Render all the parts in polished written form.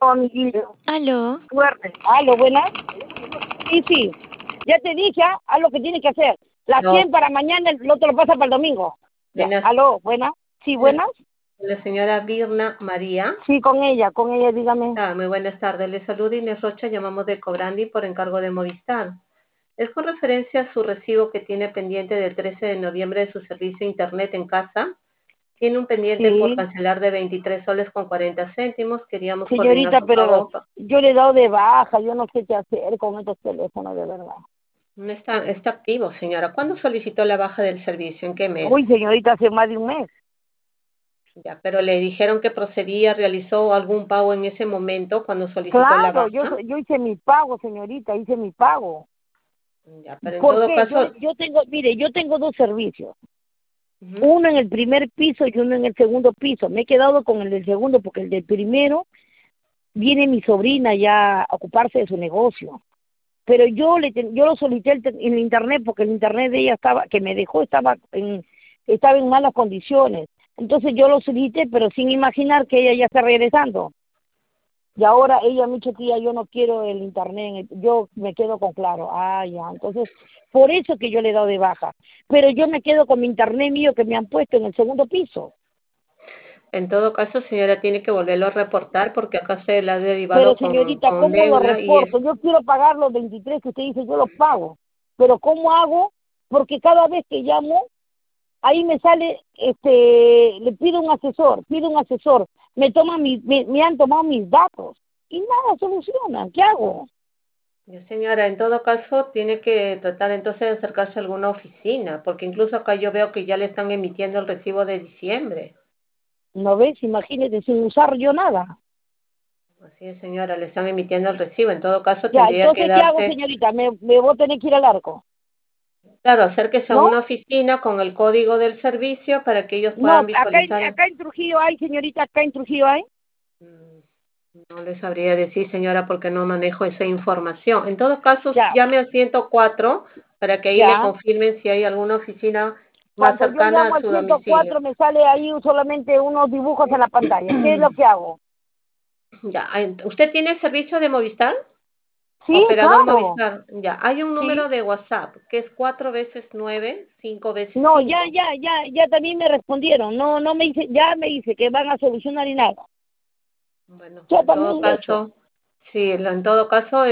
amiguillo. Aló. Suerte. Aló, buenas. Sí, sí. Ya te dije, haz lo que tienes que hacer. Las No, 100 para mañana, el otro lo pasa para el domingo. Ya. buenas, Aló, buenas. Sí, buenas, buenas. la señora Birna María. Sí, con ella, dígame. Muy buenas tardes. Le saluda Inés Rocha, llamamos de Cobrandi por encargo de Movistar. Es con referencia a su recibo que tiene pendiente del 13 de noviembre de su servicio de Internet en casa. Tiene un pendiente por Sí, cancelar de 23 soles con 40 céntimos. Queríamos coordinar señorita, su pero pago. yo le he dado de baja, yo no sé qué hacer con estos teléfonos, de verdad. No está activo, señora. ¿Cuándo solicitó la baja del servicio? ¿En qué mes? Uy, señorita, hace más de un mes. Ya, pero le dijeron que procedía, realizó algún pago en ese momento cuando solicitó la Claro, baja. yo hice mi pago, señorita, hice mi pago. Ya, pero en ¿Por todo qué? caso, Mire, yo tengo dos servicios. ujú. Uno en el primer piso y uno en el segundo piso. Me he quedado con el del segundo porque el del primero viene mi sobrina ya a ocuparse de su negocio. Pero yo lo solicité en el internet porque el internet de ella que me dejó estaba en malas condiciones. Entonces yo lo solicité, pero sin imaginar que ella ya está regresando. Y ahora ella me ha dicho, tía, yo no quiero el internet, yo me quedo con Claro. Ah, ya, entonces, por eso que yo le he dado de baja. Pero yo me quedo con mi internet mío que me han puesto en el segundo piso. En todo caso, señora, tiene que volverlo a reportar porque acá se la ha Pero derivado señorita, con ¿cómo lo deuda y es, reporto? Yo quiero pagar los 23 que usted dice, yo los pago. Pero ¿cómo hago? Porque cada vez que llamo, ahí me sale, le pido un asesor, me han tomado mis datos y nada soluciona. ¿Qué hago? señora, en todo caso, tiene que tratar entonces de acercarse a alguna oficina, porque incluso acá yo veo que ya le están emitiendo el recibo de diciembre. ¿No ves? Imagínate, sin usar yo nada. Así es, señora, le están emitiendo el recibo. En todo caso, Ya, tendría que entonces, ¿qué hago, darse, señorita? Me voy a tener que ir al arco, claro, acérquese a ¿no? una oficina con el código del servicio para que ellos No, puedan visualizar. acá en Trujillo hay, señorita, acá en Trujillo hay. Mm, No le sabría decir, señora, porque no manejo esa información. En todo caso, Ya, llame al 104 para que ahí le ya. confirmen si hay alguna oficina más Cuando yo cercana llamo a al su 104 domicilio. me sale ahí solamente unos dibujos en la pantalla. ¿Qué es lo que hago? Ya, ¿usted tiene servicio de Movistar? Sí, Operador claro. Movistar. Ya, hay un Sí. número de WhatsApp que es 4 veces 9 5 veces No, 5. ya también me respondieron. No me dice, ya me dice que van a solucionar y nada. Bueno, Ya en todo también lo he hecho. caso, sí, en todo caso,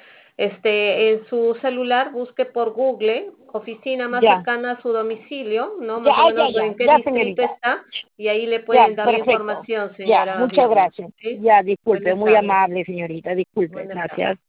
en su celular busque por Google oficina más Ya, cercana a su domicilio, ¿no? Más o menos en qué ya, distrito señorita. está y ahí le Ya, pueden dar la perfecto. información, Ya, señora muchas Birna. gracias. ¿Sí? Ya, disculpe, Buenas muy tardes. amable, señorita. Disculpe, Buenas tardes. gracias.